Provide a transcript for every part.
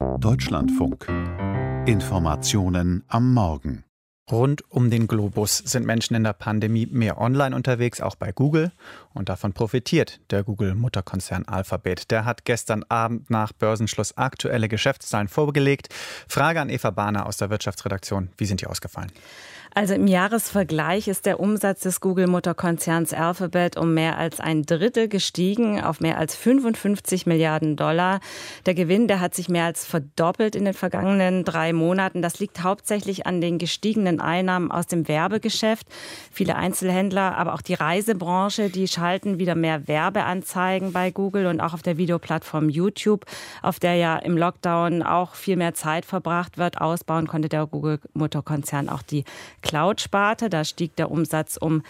Deutschlandfunk. Informationen am Morgen. Rund um den Globus sind Menschen in der Pandemie mehr online unterwegs, auch bei Google. Und davon profitiert der Google-Mutterkonzern Alphabet. Der hat gestern Abend nach Börsenschluss aktuelle Geschäftszahlen vorgelegt. Frage an Eva Bahner aus der Wirtschaftsredaktion. Wie sind die ausgefallen? Also im Jahresvergleich ist der Umsatz des Google-Mutterkonzerns Alphabet um mehr als ein Drittel gestiegen auf mehr als 55 Milliarden $. Der Gewinn, der hat sich mehr als verdoppelt in den vergangenen 3 Monaten. Das liegt hauptsächlich an den gestiegenen Einnahmen aus dem Werbegeschäft. Viele Einzelhändler, aber auch die Reisebranche, die schalten wieder mehr Werbeanzeigen bei Google und auch auf der Videoplattform YouTube, auf der ja im Lockdown auch viel mehr Zeit verbracht wird. Ausbauen konnte der Google-Mutterkonzern auch die Cloud-Sparte. Da stieg der Umsatz um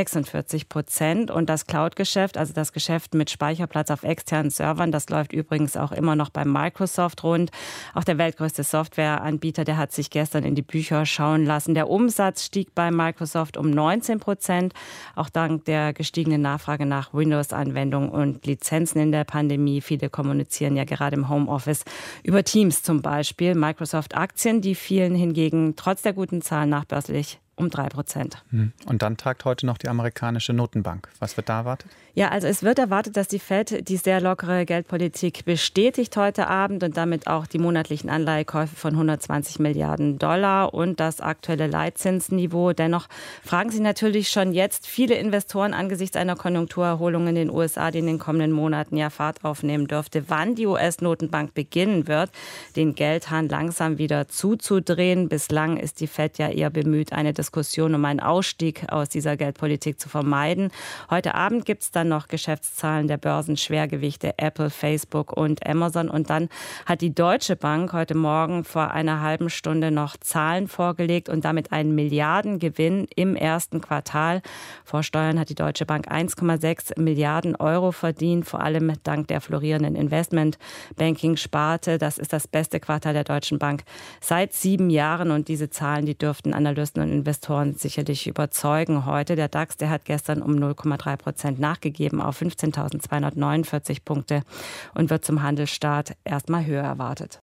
46%. Und das Cloud-Geschäft, also das Geschäft mit Speicherplatz auf externen Servern, das läuft übrigens auch immer noch bei Microsoft rund. Auch der weltgrößte Softwareanbieter, der hat sich gestern in die Bücher schauen lassen. Der Umsatz stieg bei Microsoft um 19%, auch dank der gestiegenen Nachfrage nach Windows-Anwendungen und Lizenzen in der Pandemie. Viele kommunizieren ja gerade im Homeoffice über Teams zum Beispiel. Microsoft-Aktien, die fielen hingegen trotz der guten Zahlen nachbörslich um 3%. Und dann tagt heute noch die amerikanische Notenbank. Was wird da erwartet? Ja, also es wird erwartet, dass die Fed die sehr lockere Geldpolitik bestätigt heute Abend und damit auch die monatlichen Anleihekäufe von 120 Milliarden $ und das aktuelle Leitzinsniveau. Dennoch fragen sich natürlich schon jetzt viele Investoren angesichts einer Konjunkturerholung in den USA, die in den kommenden Monaten ja Fahrt aufnehmen dürfte, wann die US-Notenbank beginnen wird, den Geldhahn langsam wieder zuzudrehen. Bislang ist die Fed ja eher bemüht, eine Diskussion um einen Ausstieg aus dieser Geldpolitik zu vermeiden. Heute Abend gibt es dann noch Geschäftszahlen der Börsenschwergewichte Apple, Facebook und Amazon. Und dann hat die Deutsche Bank heute Morgen vor einer halben Stunde noch Zahlen vorgelegt und damit einen Milliardengewinn im ersten Quartal. Vor Steuern hat die Deutsche Bank 1,6 Milliarden € verdient, vor allem dank der florierenden Investmentbanking-Sparte. Das ist das beste Quartal der Deutschen Bank seit 7 Jahren und diese Zahlen, die dürften Analysten und Investoren sicherlich überzeugen heute. Der DAX, der hat gestern um 0,3% nachgegeben auf 15.249 Punkte und wird zum Handelsstart erstmal höher erwartet.